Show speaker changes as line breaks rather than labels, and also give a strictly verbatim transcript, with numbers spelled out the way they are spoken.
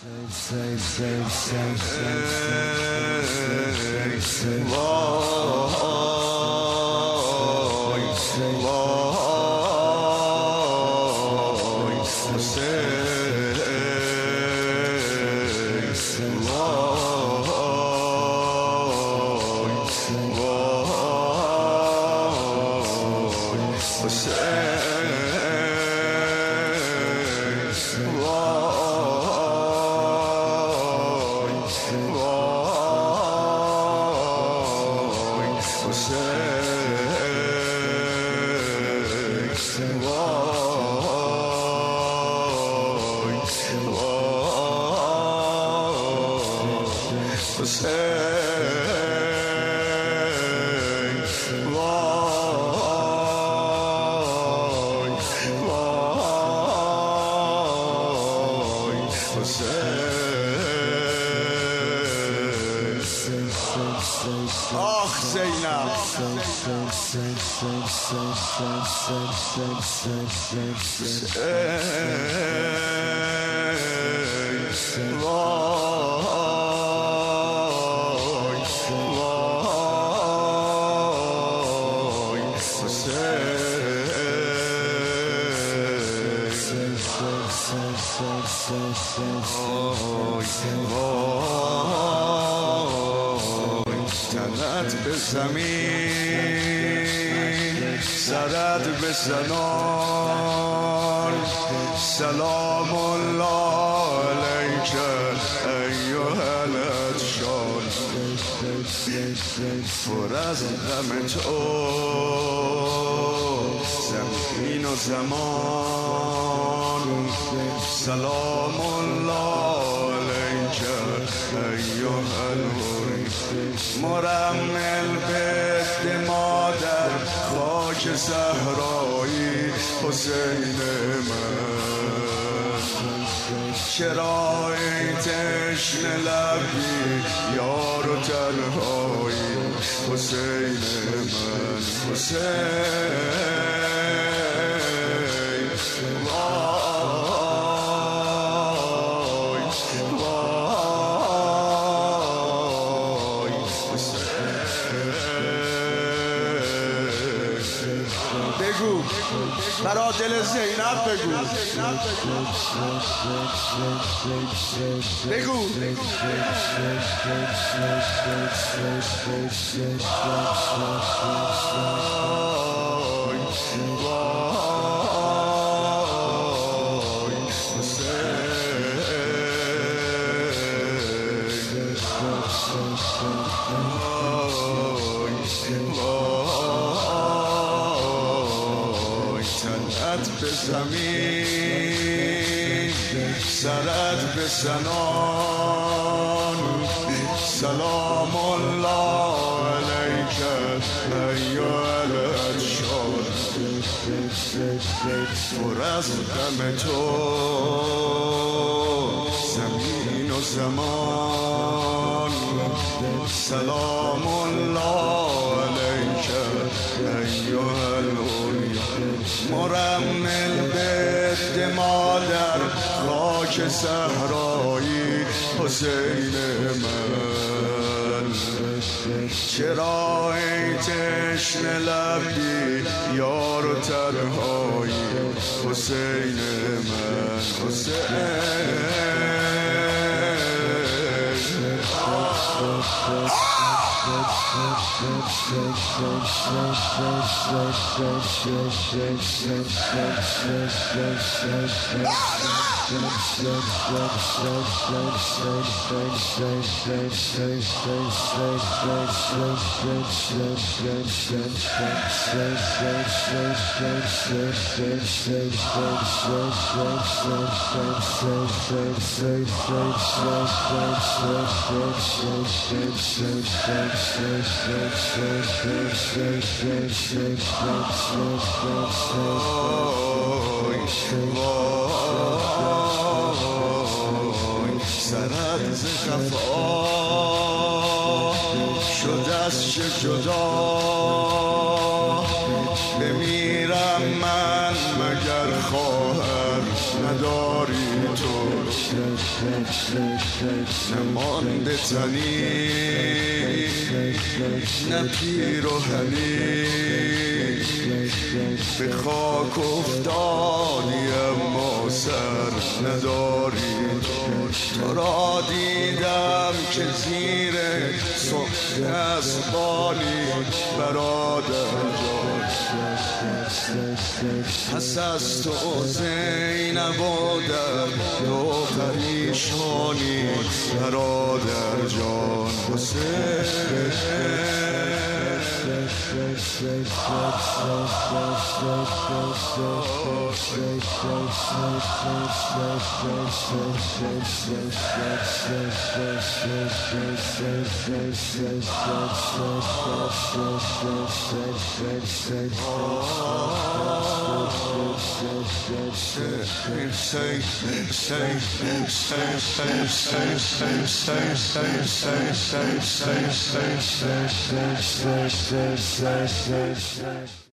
آخ زینب تنت به زمین سرت به زنان سلام الله علیک ایها الادشان پر از غم تو زمین و زمان سلام الله علیک ایها الوری مرمل به مادر خاک صحرایی حسین من چرا ای تشنه لبی یار و تنهایی حسین من حسین بگو برا دل زینب بگو بگو تنت به زمین سرت به سنان سلام الله علیک ایها الادشان پر از غم تو زمین و زمان سلام الله علیک ایها الاولیا مرمل به مادر خاک صحرایی حسین من چرا ای تشنه لبی یار و تنهایی حسین من سرت ز خفا شده است چه جدا بمیرم من مگر خواهر نداری تو نمانده تنی نه پیر و هنی به خاک افتادی اما سر نداری تو را دیدم که زیر صبح اسبانی برادر جان پس از تو زینب و در دو پریشانی برادر جان حسین say, say, say, say, say, say, say, say, say, say.